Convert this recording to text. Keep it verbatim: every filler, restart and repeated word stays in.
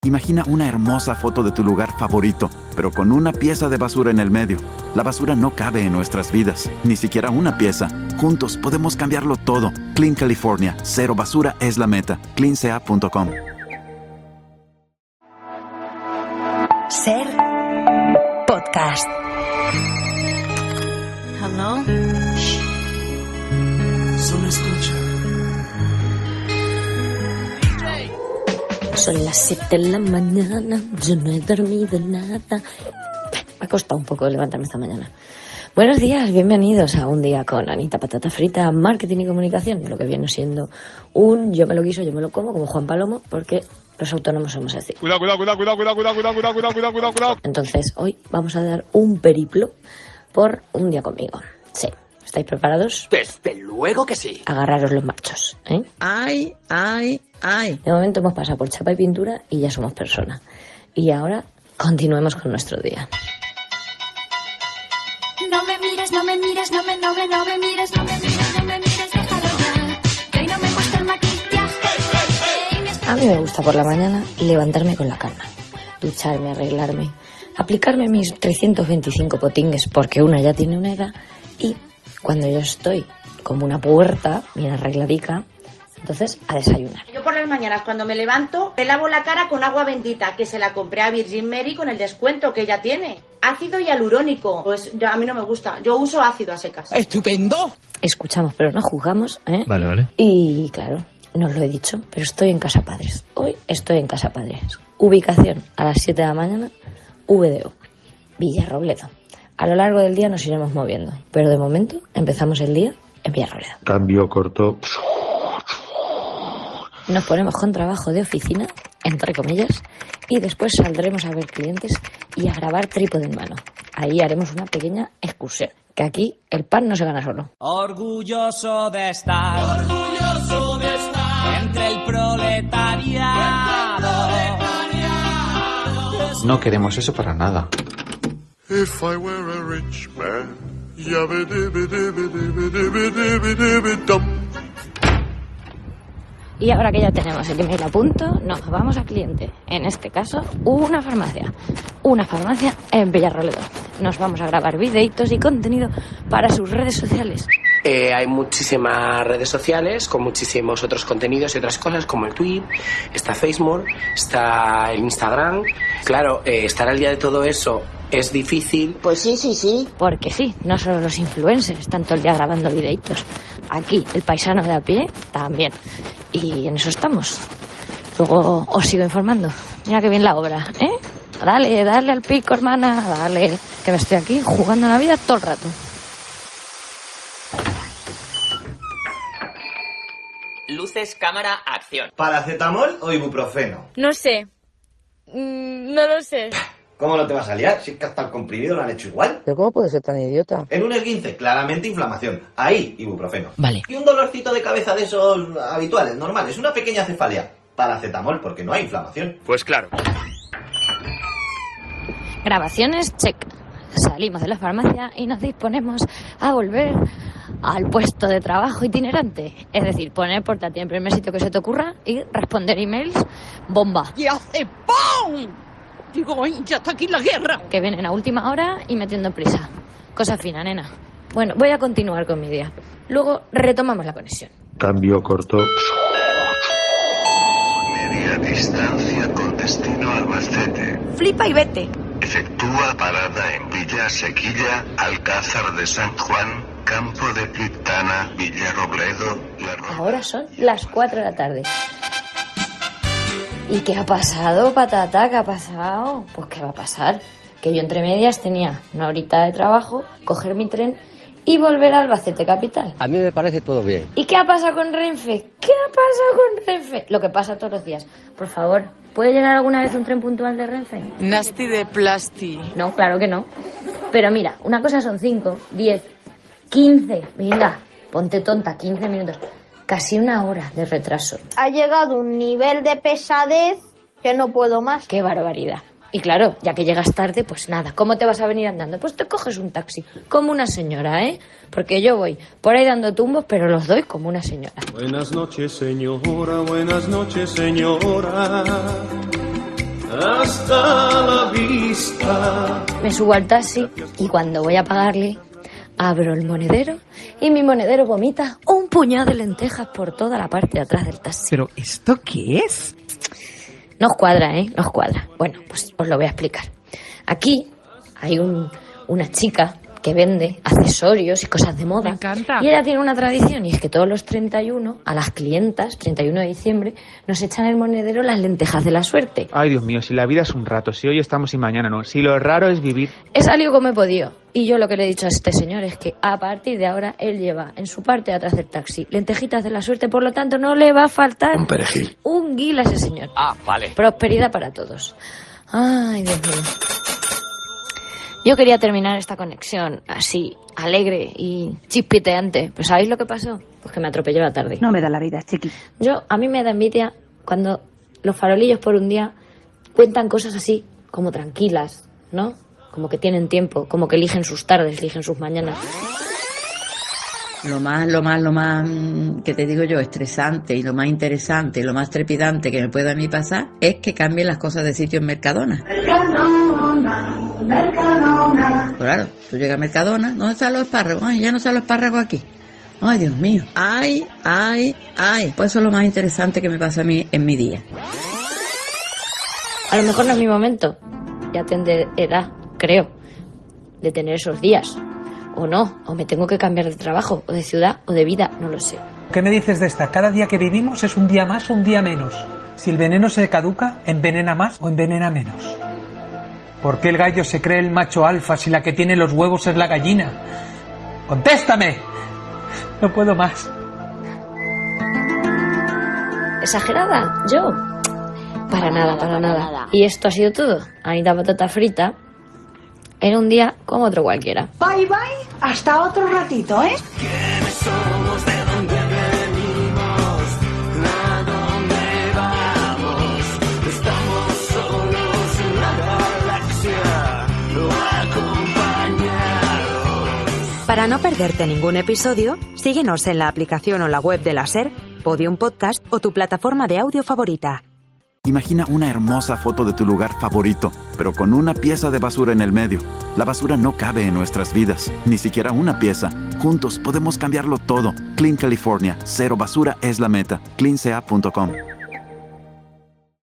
Imagina una hermosa foto de tu lugar favorito, pero con una pieza de basura en el medio. La basura no cabe en nuestras vidas, ni siquiera una pieza. Juntos podemos cambiarlo todo. Clean California. Cero basura es la meta. clean c a punto com. Ser podcast. Hello. Solo escucha. Son las siete de la mañana, yo no he dormido nada. Me ha costado un poco levantarme esta mañana. Buenos días, bienvenidos a Un Día con Anita Patata Frita, Marketing y Comunicación, lo que viene siendo un yo me lo guiso, yo me lo como, como Juan Palomo, porque los autónomos somos así. Cuidado, cuidado, cuidado, cuidado, cuidado, cuidado, cuidado, cuidado, cuidado, cuidado, cuidado. Entonces, hoy vamos a dar un periplo por un día conmigo. Sí, ¿estáis preparados? Desde luego que sí. Agarraros los machos, ¿eh? Ay, ay, ay. De momento hemos pasado por chapa y pintura y ya somos personas. Y ahora continuemos con nuestro día. No me mires, no me mires, no me, no me, no me mires, no me mires, no me mires, déjalo ya. Que hoy no me gusta el maquillaje. A mí me gusta por la mañana levantarme con la calma, ducharme, arreglarme, aplicarme mis trescientos veinticinco potingues porque una ya tiene una edad y cuando yo estoy como una puerta bien arregladica, entonces a desayunar. Yo por las mañanas cuando me levanto me lavo la cara con agua bendita que se la compré a Virgin Mary con el descuento que ella tiene. Ácido hialurónico. Pues yo, a mí no me gusta. Yo uso ácido a secas. ¡Estupendo! Escuchamos pero no juzgamos, ¿eh? Vale, vale. Y claro, no os lo he dicho, pero estoy en Casa Padres. Hoy estoy en Casa Padres. Ubicación a las siete de la mañana, V D O, Villarrobledo. A lo largo del día nos iremos moviendo, pero de momento empezamos el día en Villarrobledo. Cambio corto. Nos ponemos con trabajo de oficina, entre comillas, y después saldremos a ver clientes y a grabar trípode en mano. Ahí haremos una pequeña excursión, que aquí el pan no se gana solo. Orgulloso de estar, orgulloso de estar entre el proletariado. No queremos eso para nada. If I were a rich man, yabba-dibba-dibba-dibba-dibba-dibba-dibba-dum. Y ahora que ya tenemos el email a punto, nos vamos al cliente. En este caso, una farmacia. Una farmacia en Villarrobledo. Nos vamos a grabar videitos y contenido para sus redes sociales. Eh, hay muchísimas redes sociales con muchísimos otros contenidos y otras cosas como el Tweet, está Facebook, está el Instagram. Claro, eh, estar al día de todo eso es difícil. Pues sí, sí, sí. Porque sí, no solo los influencers están todo el día grabando videitos. Aquí, el paisano de a pie, también. Y en eso estamos. Luego os sigo informando. Mira que bien la obra, ¿eh? Dale, dale al pico, hermana, dale. Que me estoy aquí jugando la vida todo el rato. Luces, cámara, acción. ¿Paracetamol o ibuprofeno? No sé. Mm, no lo sé. ¿Cómo no te vas a liar? Si es que hasta el comprimido lo han hecho igual. ¿Pero cómo puedes ser tan idiota? En un esguince, claramente inflamación. Ahí, ibuprofeno. Vale. Y un dolorcito de cabeza de esos habituales, normales. Una pequeña cefalea. Paracetamol, porque no hay inflamación. Pues claro. Grabaciones, check. Salimos de la farmacia y nos disponemos a volver al puesto de trabajo itinerante. Es decir, poner portátil en el primer sitio que se te ocurra y responder emails, bomba. ¡Y hace ¡pum! Digo, ¡ay, ya está aquí la guerra! Que vienen a última hora y metiendo prisa. Cosa fina, nena. Bueno, voy a continuar con mi día. Luego retomamos la conexión. Cambio corto. Media distancia con destino Albacete. Flipa y vete. Efectúa parada en Villa Sequilla, Alcázar de San Juan, Campo de Quintana, Villarrobledo, La Roda. Ahora son las cuatro de la tarde. ¿Y qué ha pasado, patata? ¿Qué ha pasado? Pues ¿qué va a pasar? Que yo entre medias tenía una horita de trabajo, coger mi tren y volver a Albacete capital. A mí me parece todo bien. ¿Y qué ha pasado con Renfe? ¿Qué ha pasado con Renfe? Lo que pasa todos los días. Por favor, ¿puede llegar alguna vez un tren puntual de Renfe? Nasty de plasti. No, claro que no. Pero mira, una cosa son cinco, diez, quince. Venga, ponte tonta, quince minutos. Casi una hora de retraso. Ha llegado un nivel de pesadez que no puedo más. ¡Qué barbaridad! Y claro, ya que llegas tarde, pues nada, ¿cómo te vas a venir andando? Pues te coges un taxi, como una señora, ¿eh? Porque yo voy por ahí dando tumbos, pero los doy como una señora. Buenas noches, señora, buenas noches, señora. a la vista. Me subo al taxi y cuando voy a pagarle, abro el monedero y mi monedero vomita un puñado de lentejas por toda la parte de atrás del taxi. ¿Pero esto qué es? No os cuadra, ¿eh? No os cuadra. Bueno, pues os lo voy a explicar. Aquí hay un, una chica que vende accesorios y cosas de moda. Me encanta. Y ella tiene una tradición y es que todos los treinta y uno, a las clientas, treinta y uno de diciembre, nos echan el monedero las lentejas de la suerte. Ay, Dios mío, si la vida es un rato, si hoy estamos y mañana no, si lo raro es vivir... He salido como he podido. Y yo lo que le he dicho a este señor es que a partir de ahora él lleva en su parte de atrás del taxi lentejitas de la suerte, por lo tanto no le va a faltar Un perejil. un guil a ese señor. Ah, vale. Prosperidad para todos. Ay, Dios mío. Yo quería terminar esta conexión así, alegre y chispiteante. ¿Pero sabéis lo que pasó? Pues que me atropelló la tarde. No me da la vida, chiqui. Yo, a mí me da envidia cuando los farolillos por un día cuentan cosas así, como tranquilas, ¿no? Como que tienen tiempo, como que eligen sus tardes, eligen sus mañanas. Lo más, lo más, lo más, mm, que te digo yo, estresante y lo más interesante y lo más trepidante que me puede a mí pasar es que cambien las cosas de sitio en Mercadona. Mercadona, Mercadona. Claro, tú llegas a Mercadona, ¿dónde están los espárragos? Ay, ya no están los espárragos aquí. Ay, Dios mío. Ay, ay, ay. Pues eso es lo más interesante que me pasa a mí en mi día. A lo mejor no es mi momento. Ya tendré edad, creo, de tener esos días. O no, o me tengo que cambiar de trabajo, o de ciudad, o de vida, no lo sé. ¿Qué me dices de esta? Cada día que vivimos es un día más o un día menos. Si el veneno se caduca, ¿envenena más o envenena menos? ¿Por qué el gallo se cree el macho alfa si la que tiene los huevos es la gallina? ¡Contéstame! No puedo más. ¿Exagerada? ¿Yo? Para nada, para nada. Y esto ha sido todo. Anita Patata Frita. En un día como otro cualquiera. Bye bye, hasta otro ratito, ¿eh? ¿Quiénes somos? ¿De dónde venimos? ¿A dónde vamos? Estamos solos en la galaxia, acompañados. Para no perderte ningún episodio, síguenos en la aplicación o la web de la SER, Podium Podcast o tu plataforma de audio favorita. Imagina una hermosa foto de tu lugar favorito, pero con una pieza de basura en el medio. La basura no cabe en nuestras vidas, ni siquiera una pieza. Juntos podemos cambiarlo todo. Clean California, cero basura es la meta. clean c a punto com